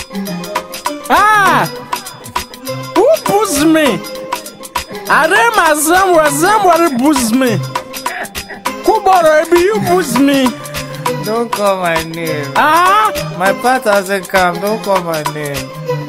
Who pushed me? I did my somebody pushed me. Who bought you pushed me? Don't call my name. My part hasn't come. Don't call my name.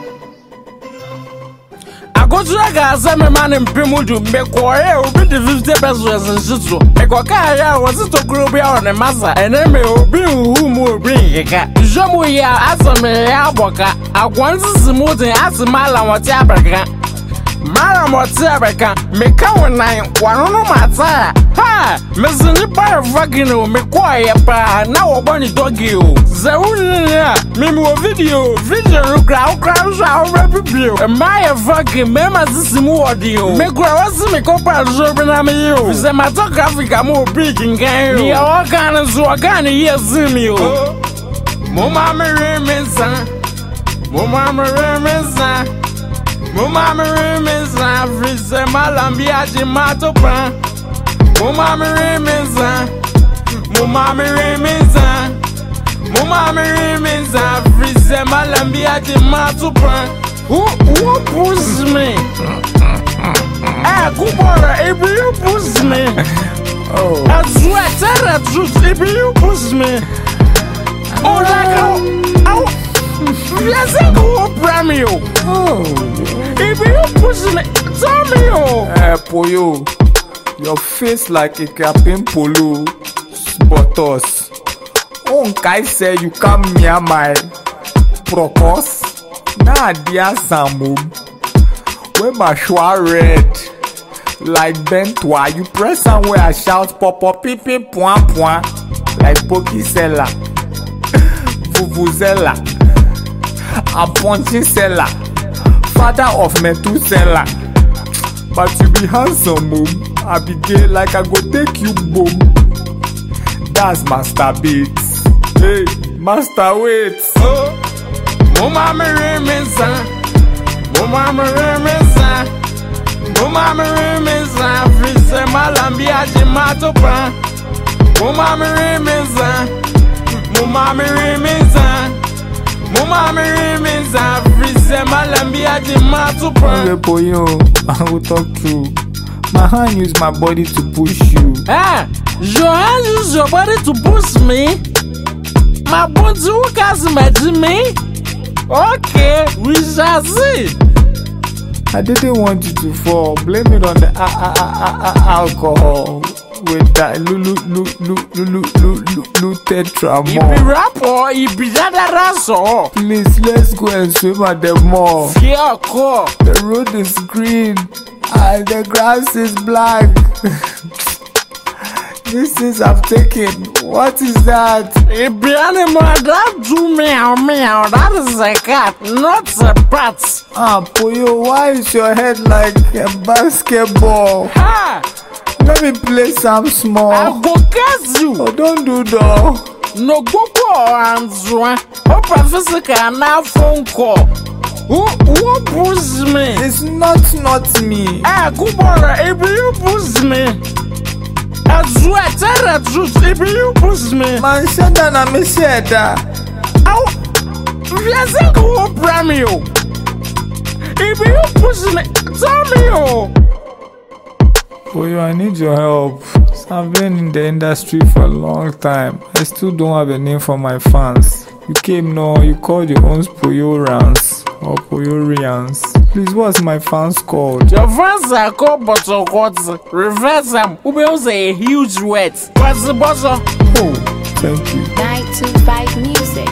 I go to a gas and my man in Pimudu make war with the 50 pesos and shit. I go carry was it to grow beyond the massa and then may be whom will bring a cat. Jamuya as a mayaboka. I want to smooth and ask a mile on what Abaca. Madam, what's Abaca? Make one night, one on my tire. Ha! Missing the bar fucking me quiet, pa. Now a bunny doggy. Zarunia, Mimo video, crowds out review. And my fucking members is more deal. Make was me copper serving on you. Cinematographic, I'm more big in game. You all kind of so I can't hear me. Mama Remesa, Mama Remesa. Mama Remesa, Frise Malambia Jimato Pan. Mama Remesa, Mama Remesa, Mama Remesa, Frise Malambia Jimato Pan. Who pushed me? Kubora, if you push me. I swear, tell the truth, if you push me. Yes, I go premio. If you push me, tell me. Poyo, your face like a captain polo. Botos. Oh, guy say you come near my procos. Nah, dear Samu. When my shwa red. Like Bentois, you press somewhere I shout pop up, pipi, point, point. Like Pokisella. Vuvuzela. A punching seller, father of Methuselah. But you be handsome, mom. I be gay like I go take you, boom. That's Master Beats. Hey, Master Waits. Mama Remesa, Mama Remesa, Mama Remesa, Frise Malambia Jimato Pan. Mama Remesa, Mama Remesa. Mama Remesa, Frise Malambia Jimato Pan. I will talk true. My hand use my body to push you. Your hand use your body to push me? My bones who can't imagine me? Okay, we shall see. I didn't want you to fall. Blame it on the alcohol. With that tetramol. If you rap or if you that. Please, let's go and swim at the mall. Yeah, cool. The road is green and the grass is black. These things I've taken. What is that? If the animal that do meow, that is a cat, not a bat. Poyo, why is your head like a basketball? Let me play some small. I go catch you. Oh, don't do that. No go answer. Open physical now phone call. Who pushed me? It's not me. Kubora, if you push me. I swear, tell the truth, if you push me. Man, shut down and me said that. Yes, I go premio. If you push me, tell me. Poyo, I need your help. I've been in the industry for a long time. I still don't have a name for my fans. You came now, you called your own Poyorans or Poyorians. Please, what's my fans called? Your fans are called Bottle Quartz. Reverse them. Ube's a huge wet. What's the bottle? Oh, thank you. 925 Music.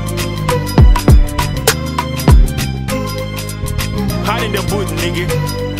Hide in the booth, nigga.